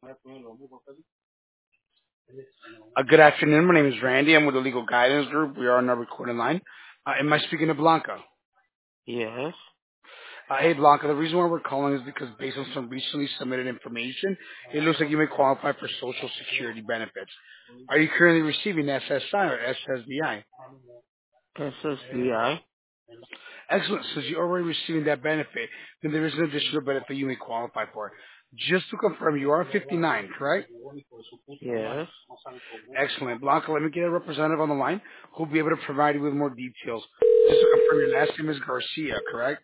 Good afternoon. My name is Randy. I'm with the Legal Guidance Group. We are on our recording line. Am I speaking to Blanca? Yes. Hey, Blanca, the reason why we're calling is because based on some recently submitted information, it looks like you may qualify for Social Security benefits. Are you currently receiving SSI or SSDI? SSDI. Excellent. Since you're already receiving that benefit, then there is an additional benefit you may qualify for. Just to confirm, you are 59, correct? Yes. Excellent. Blanca, let me get a representative on the line who'll be able to provide you with more details. Just to confirm, your last name is Garcia, correct?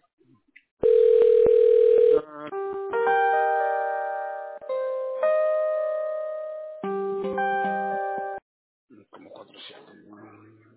Como 400.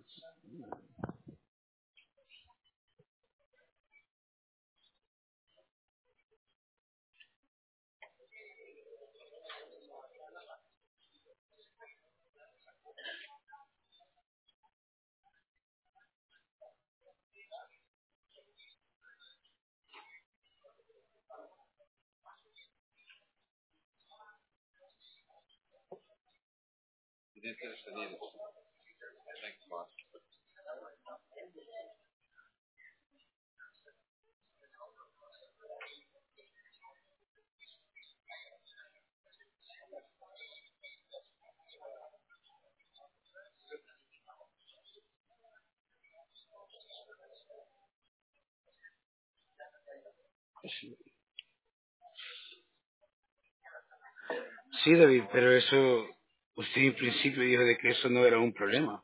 Sí, David, pero eso, usted en principio dijo de que eso no era un problema.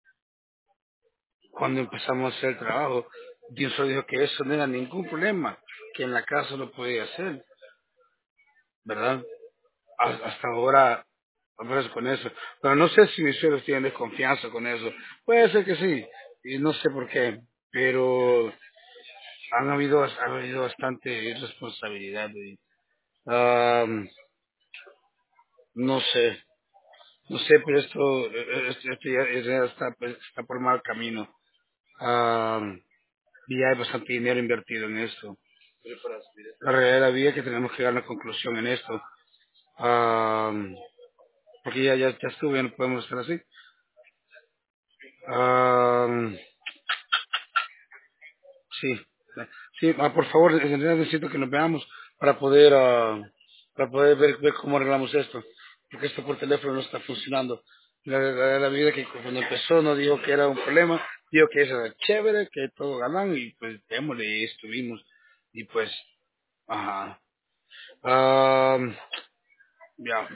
Cuando empezamos a hacer el trabajo, Dios solo dijo que eso no era ningún problema, que en la casa lo podía hacer, ¿verdad? Hasta ahora, vamos con eso. Pero no sé si mis suegros tienen desconfianza con eso. Puede ser que sí, y no sé por qué, pero ha habido bastante irresponsabilidad. No sé, no sé, pero esto ya está por mal camino. Y hay bastante dinero invertido en esto. La realidad de la vida es que tenemos que llegar a una conclusión en esto. Porque ya estuvo, ya no podemos estar así. Ah, sí, sí, por favor, en realidad necesito que nos veamos para poder, ver cómo arreglamos esto. Porque esto por teléfono no está funcionando. La vida que cuando empezó no dijo que era un problema, dijo que eso era chévere, que todo ganan y pues démosle y estuvimos. Y pues, ajá. Ah, ya,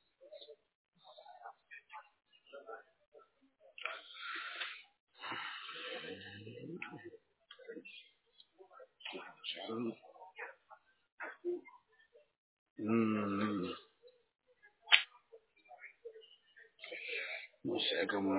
mm, no sé cómo,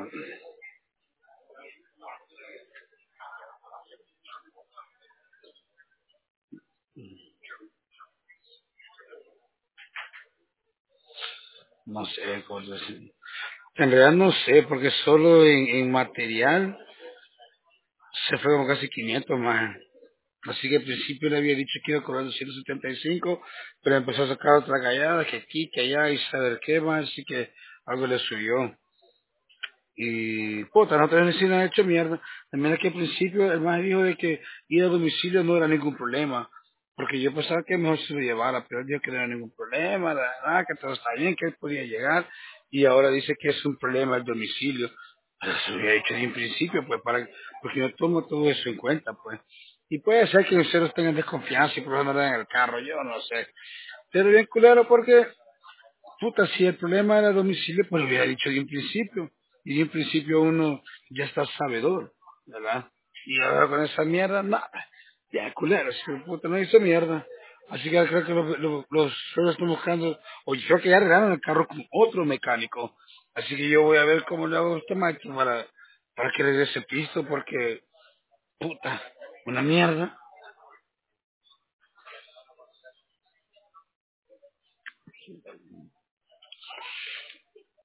no sé cómo decir. En realidad no sé, porque solo en material se fue como casi 500 más. Así que al principio le había dicho que iba a cobrar 275, pero empezó a sacar otra callada, que aquí, que allá, y saber qué más, así que algo le subió. Y, puta, no tenés ni hecho mierda. También que al principio el más dijo de que ir a domicilio no era ningún problema. Porque yo pensaba que mejor se lo llevara, pero él dijo que no era ningún problema, que todo está bien, que él podía llegar. Y ahora dice que es un problema el domicilio. Pero se lo había dicho de un principio, pues, porque yo tomo todo eso en cuenta, pues. Y puede ser que ustedes tengan desconfianza y por eso no le dan el carro, yo no sé. Pero bien culero porque puta, si el problema era domicilio, pues lo hubiera dicho de un principio. Y de un principio uno ya está sabedor, ¿verdad? Y ahora con esa mierda, nada. Ya, culero, si el puta no hizo mierda. Así que creo que los suegros están buscando, o yo creo que ya arreglaron el carro con otro mecánico. Así que yo voy a ver cómo le hago a este maestro para que regrese pisto, porque, puta, una mierda.